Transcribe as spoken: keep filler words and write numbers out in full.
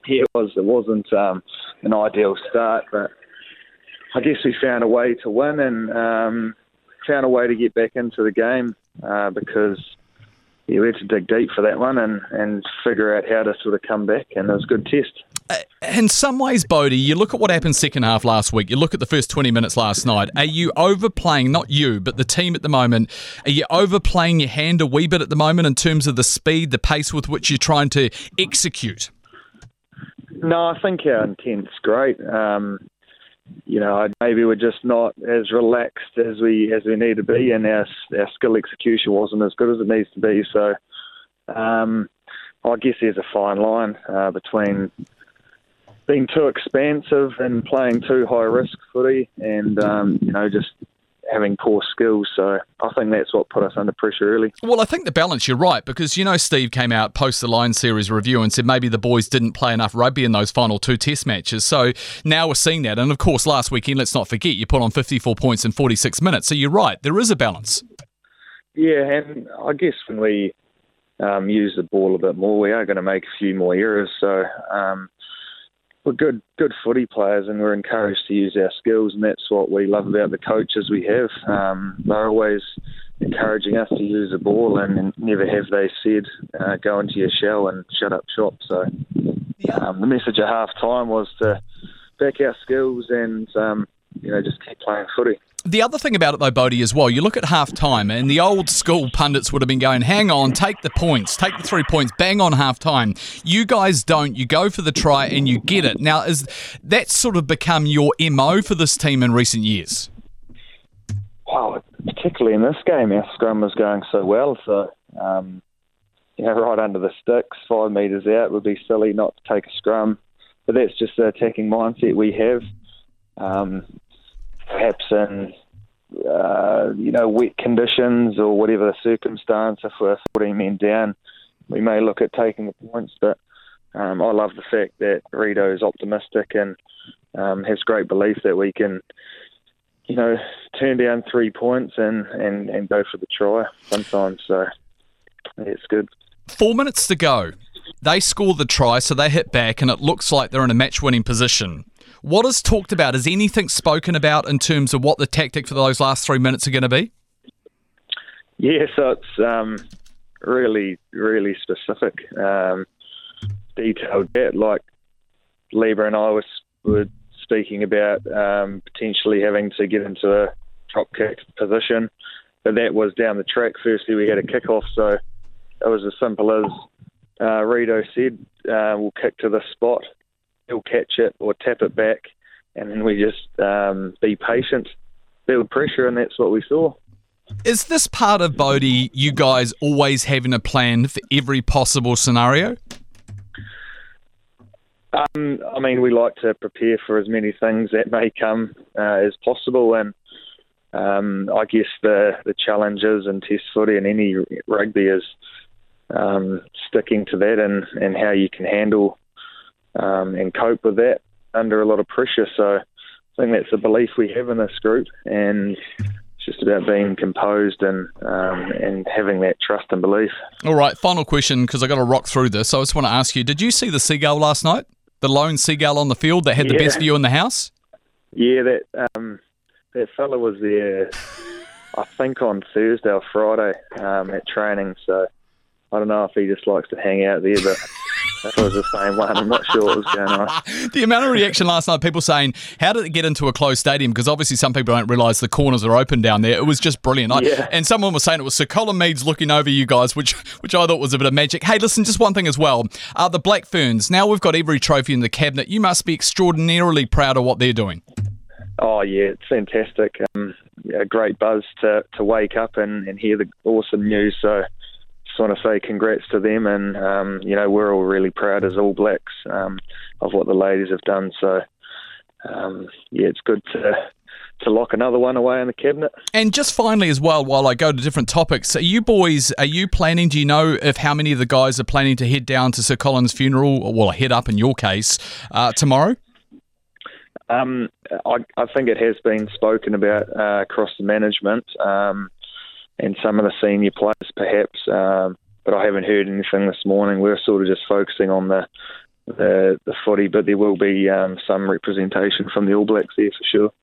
yeah, it was. It wasn't um, an ideal start, but I guess we found a way to win and um, found a way to get back into the game uh, because yeah, we had to dig deep for that one and, and figure out how to sort of come back, and it was a good test. Uh, in some ways, Bodie, you look at what happened second half last week, you look at the first twenty minutes last night. Are you overplaying, not you, but the team at the moment, are you overplaying your hand a wee bit at the moment in terms of the speed, the pace with which you're trying to execute? No, I think our intent's great. Um, you know, maybe we're just not as relaxed as we as we need to be, and our our skill execution wasn't as good as it needs to be. So, um, I guess there's a fine line uh, between being too expansive and playing too high risk footy, and um, you know, just having poor skills. So I think that's what put us under pressure early. Well, I think the balance, you're right, because, you know, Steve came out post the Lions series review and said maybe the boys didn't play enough rugby in those final two test matches. So now we're seeing that. And, of course, last weekend, let's not forget, you put on fifty-four points in forty-six minutes. So you're right, there is a balance. Yeah, and I guess when we um, use the ball a bit more, we are going to make a few more errors. So um, we're good good footy players, and we're encouraged to use our skills, and that's what we love about the coaches we have. Um, they're always encouraging us to use the ball, and, and never have they said, uh, go into your shell and shut up shop. So um, the message at half-time was to back our skills and, um, you know, just keep playing footy. The other thing about it, though, Bodie, as well, you look at half-time, and the old school pundits would have been going, hang on, take the points, take the three points, bang on half-time. You guys don't. You go for the try and you get it. Now, is that sort of become your M O for this team in recent years? Well, particularly in this game, our scrum was going so well. So, um, you know, right under the sticks, five metres out, would be silly not to take a scrum. But that's just the attacking mindset we have. Um Perhaps in, uh, you know, wet conditions or whatever the circumstance, if we're fourteen men down, we may look at taking the points. But um, I love the fact that Rito is optimistic and um, has great belief that we can, you know, turn down three points and, and, and go for the try sometimes. So yeah, it's good. Four minutes to go. They score the try, so they hit back, and it looks like they're in a match-winning position. What is talked about? Is anything spoken about in terms of what the tactic for those last three minutes are going to be? Yeah, so it's um, really, really specific, um, detailed. That, like Lieber and I was, were speaking about um, potentially having to get into a drop kick position, but that was down the track. Firstly, we had a kick-off, so it was as simple as uh, Rito said, uh, we'll kick to this spot. He'll catch it or tap it back, and then we just um, be patient, build pressure, and that's what we saw. Is this part of Bodie, you guys always having a plan for every possible scenario? Um, I mean, we like to prepare for as many things that may come uh, as possible, and um, I guess the, the challenges in test footy and any rugby is um, sticking to that and, and how you can handle Um, and cope with that under a lot of pressure. So I think that's a belief we have in this group, and it's just about being composed and um, and having that trust and belief. All right, final question, because I've got to rock through this. I just want to ask you, did you see the seagull last night? The lone seagull on the field that had the yeah. best view in the house? Yeah, that um, that fella was there, I think, on Thursday or Friday um, at training, so I don't know if he just likes to hang out there, but that was the same one. I'm not sure what was going on. The amount of reaction last night, people saying, how did it get into a closed stadium? Because obviously some people don't realise the corners are open down there. It was just brilliant. I, yeah. And someone was saying it was Sir Colin Meads looking over you guys, which which I thought was a bit of magic. Hey, listen, just one thing as well. Uh, the Black Ferns, now we've got every trophy in the cabinet. You must be extraordinarily proud of what they're doing. Oh, yeah, it's fantastic. Um, a great buzz to, to wake up and, and hear the awesome news. So just want to say congrats to them, and um, you know, we're all really proud as All Blacks um, of what the ladies have done. So um, yeah, it's good to to lock another one away in the cabinet. And just finally as well, while I go to different topics, are you boys, are you planning, do you know if how many of the guys are planning to head down to Sir Colin's funeral, or well, head up in your case, uh, tomorrow? Um, I, I think it has been spoken about uh, across the management um, and some of the senior players perhaps, um, but I haven't heard anything this morning. We're sort of just focusing on the, the the footy, but there will be um, some representation from the All Blacks there for sure.